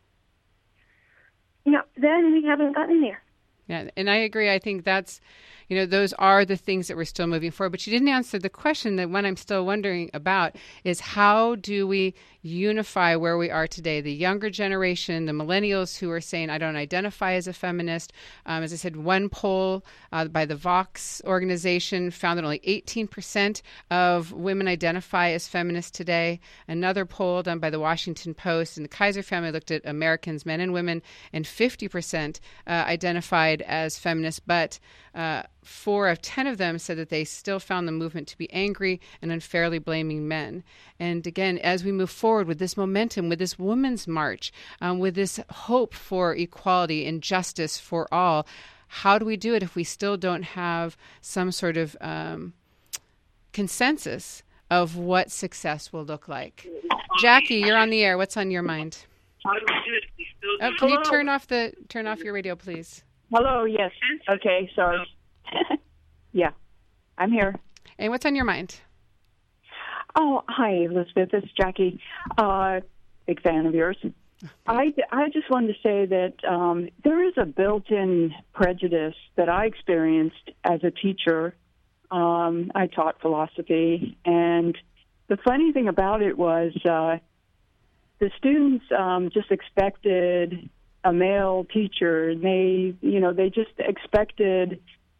Then we haven't gotten there. Yeah, and I agree. I think that's, those are the things that we're still moving forward. But you didn't answer the question. The one I'm still wondering about is how do we unify where we are today? The younger generation, the millennials who are saying, I don't identify as a feminist. As I said, one poll by the Vox organization found that only 18% of women identify as feminists today. Another poll done by the Washington Post and the Kaiser family looked at Americans, men and women, and 50% identified as feminists, but 4 of 10 of them said that they still found the movement to be angry and unfairly blaming men. And again, as we move forward with this momentum, with this Women's March, with this hope for equality and justice for all, how do we do it if we still don't have some sort of consensus of what success will look like? Jackie, you're on the air. What's on your mind? How do we do it if we still can you turn off your radio, please? Hello, yes. Okay, sorry. Yeah, I'm here. And what's on your mind? Oh, hi, Elizabeth. It's Jackie. Big fan of yours. I just wanted to say that there is a built-in prejudice that I experienced as a teacher. I taught philosophy, and the funny thing about it was the students just expected a male teacher. They just expected.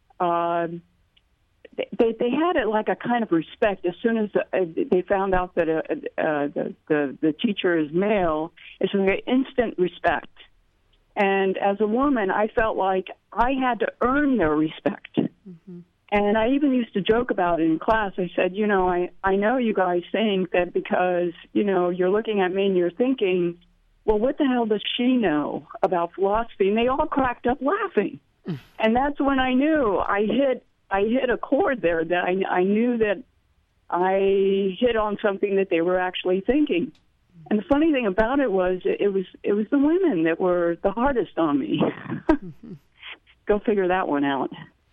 They had it like a kind of respect as soon as they found out that the teacher is male. It's an instant respect. And as a woman, I felt like I had to earn their respect. Mm-hmm. And I even used to joke about it in class. I said, I know you guys think that because, you're looking at me and you're thinking, well, what the hell does she know about philosophy? And they all cracked up laughing. Mm. And that's when I knew I hit a chord there, that I knew that I hit on something that they were actually thinking. And the funny thing about it was the women that were the hardest on me. Mm-hmm. Go figure that one out.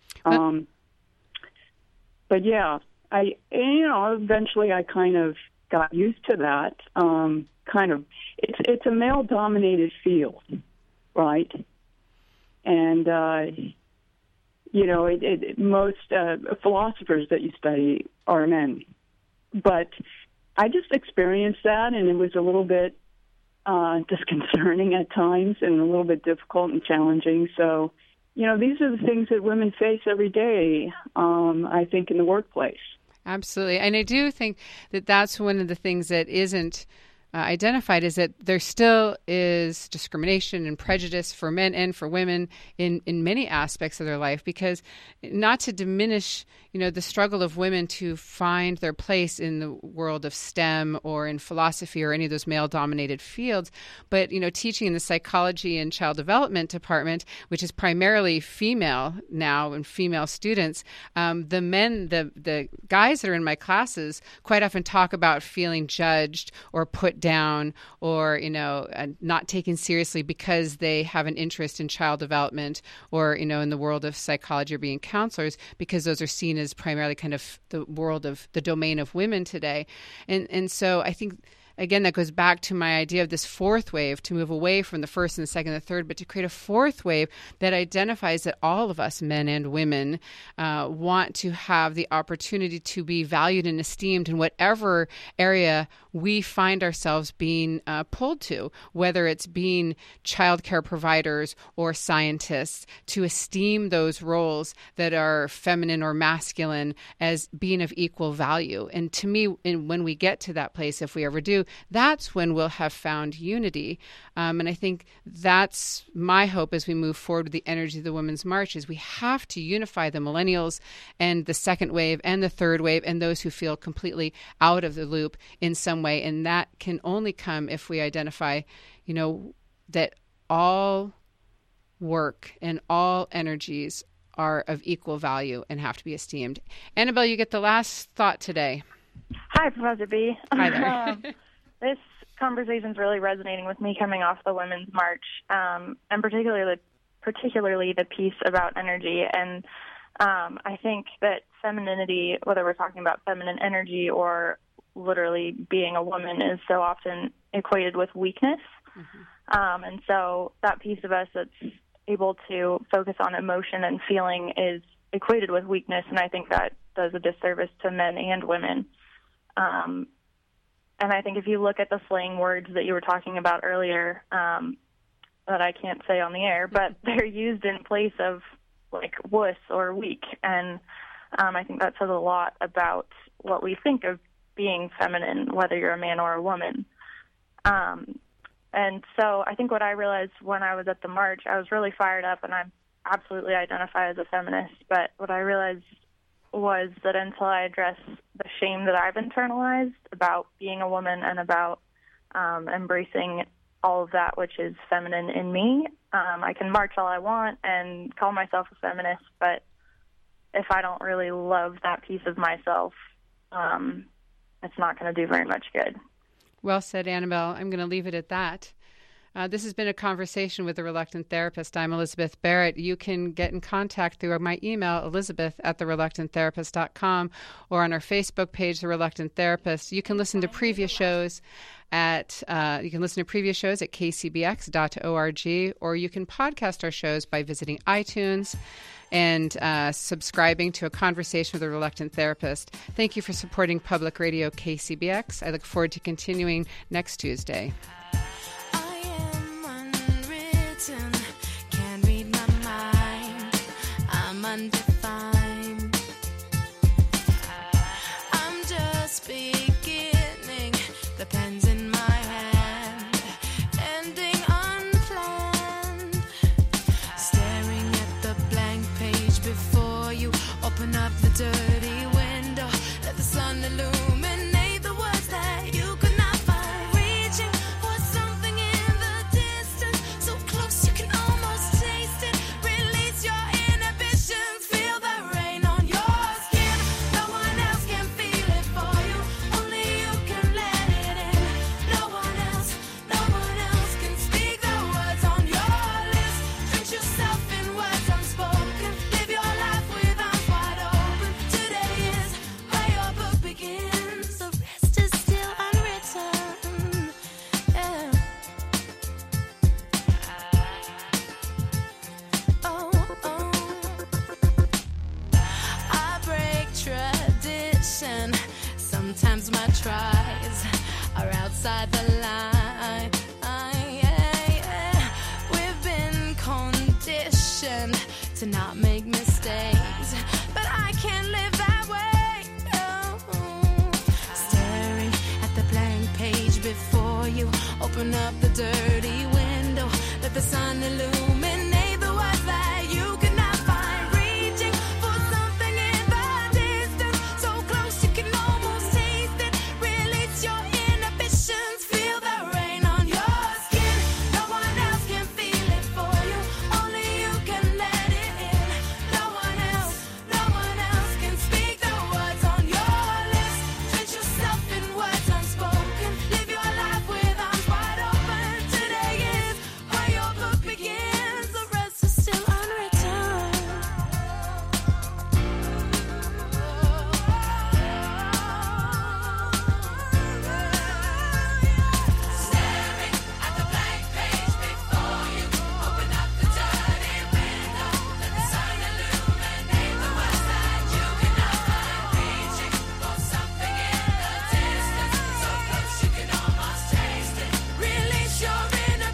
But yeah, eventually I kind of got used to that. It's a male-dominated field, right? And most philosophers that you study are men. But I just experienced that, and it was a little bit disconcerting at times and a little bit difficult and challenging. So, these are the things that women face every day, I think, in the workplace. Absolutely. And I do think that that's one of the things that isn't identified, is that there still is discrimination and prejudice for men and for women in many aspects of their life, because not to diminish, the struggle of women to find their place in the world of STEM or in philosophy or any of those male-dominated fields, but, teaching in the psychology and child development department, which is primarily female now and female students, the guys that are in my classes quite often talk about feeling judged or put down or, not taken seriously because they have an interest in child development or, in the world of psychology or being counselors, because those are seen as primarily kind of the world of the domain of women today. And so I think, again, that goes back to my idea of this fourth wave, to move away from the first and the second and the third, but to create a fourth wave that identifies that all of us, men and women, want to have the opportunity to be valued and esteemed in whatever area we find ourselves being pulled to, whether it's being childcare providers or scientists, to esteem those roles that are feminine or masculine as being of equal value. And to me, when we get to that place, if we ever do, that's when we'll have found unity. And I think that's my hope as we move forward with the energy of the Women's March, is we have to unify the millennials and the second wave and the third wave and those who feel completely out of the loop in some way. And that can only come if we identify, that all work and all energies are of equal value and have to be esteemed. Annabelle, you get the last thought today. Hi, Professor B. Hi there. This conversation is really resonating with me coming off the Women's March, and particularly the piece about energy. And I think that femininity, whether we're talking about feminine energy or literally being a woman is so often equated with weakness. And so that piece of us that's able to focus on emotion and feeling is equated with weakness, and I think that does a disservice to men and women. And I think if you look at the slang words that you were talking about earlier, that I can't say on the air, but they're used in place of like wuss or weak, and I think that says a lot about what we think of being feminine, whether you're a man or a woman. And so I think what I realized when I was at the march, I was really fired up, and I absolutely identify as a feminist, but what I realized was that until I address the shame that I've internalized about being a woman and about embracing all of that which is feminine in me, I can march all I want and call myself a feminist, but if I don't really love that piece of myself, it's not going to do very much good. Well said, Annabelle. I'm going to leave it at that. This has been a conversation with The Reluctant Therapist. I'm Elizabeth Barrett. You can get in contact through my email, elizabeth@thereluctanttherapist.com, or on our Facebook page, The Reluctant Therapist. You can listen to previous shows at kcbx.org, or you can podcast our shows by visiting iTunes and subscribing to A Conversation with a Reluctant Therapist. Thank you for supporting Public Radio KCBX. I look forward to continuing next Tuesday. Can't read my mind, I'm undefined. I'm just beginning, the pen's in my hand, ending unplanned. Staring at the blank page before you, open up the dirty window, let the sun illuminate the words that you could not find. Reaching for something in the distance, so close you can almost taste it. Release your inhibitions, feel the rain on your skin. No one else can feel it for you, only you can let it in. No one else can speak the words on your lips. Drench yourself in words unspoken, live your life with arms wide open. Today is where your book begins, the rest is still unwritten. Yeah. I break tradition. Sometimes my tries are outside the line. We've been conditioned to not make mistakes, but I can't live that way. No. Staring at the blank page before you, open up the dirty window, let the sun illuminate the words that you could not find. Reaching for something in the distance, so close you can almost taste it. Release your inhibitions, feel the rain on your skin. No one else can feel it for you, only you can let it in. No one else can speak the words on your lips. Drench yourself in words unspoken, live your life with arms wide open. Today is where your book begins, the rest is still unwritten. Staring at the blank page before you, open up the dirty window, let the sun illuminate the words that you cannot find. Reaching for something in the distance, so close you can almost taste it. Release your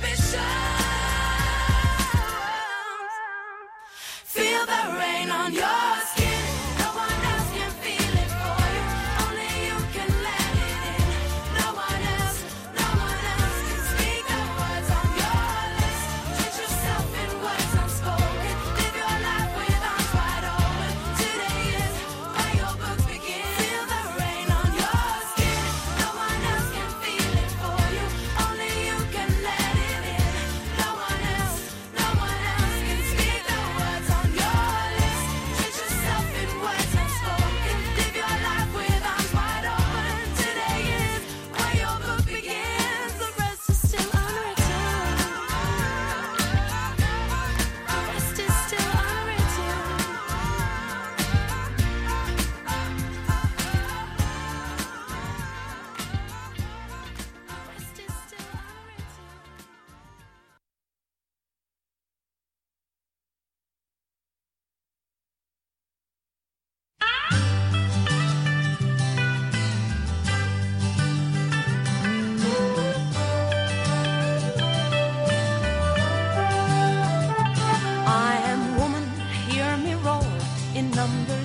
inhibitions, feel the rain on your skin. No one else can feel it for you, only you can let it in. No one else can speak the words on your lips. Drench yourself in words unspoken, live your life with arms wide open. Today is where your book begins. Feel the rain on your skin. No one else can feel it for you, only you can let it in. No one else can speak the words on your lips. Drench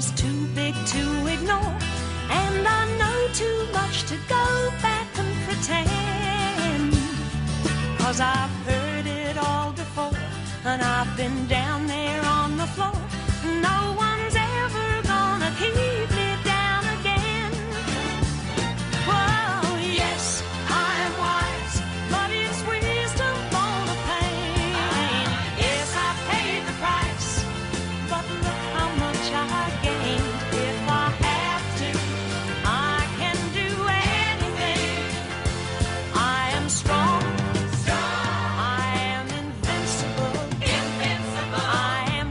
is too big to ignore, and I know too much to go back and pretend. 'Cause I've heard it all before, and I've been down there on the floor. No one's ever gonna keep me down again. Whoa, yes, I am wise, but it's wisdom for the pain. Yes, I paid the price, but look how much I gained. If I have to, I can do anything. I am strong. I am invincible. I am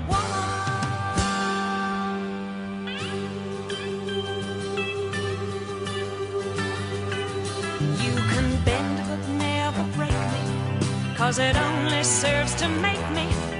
one. You can bend but never break me, 'cause it only serves to make me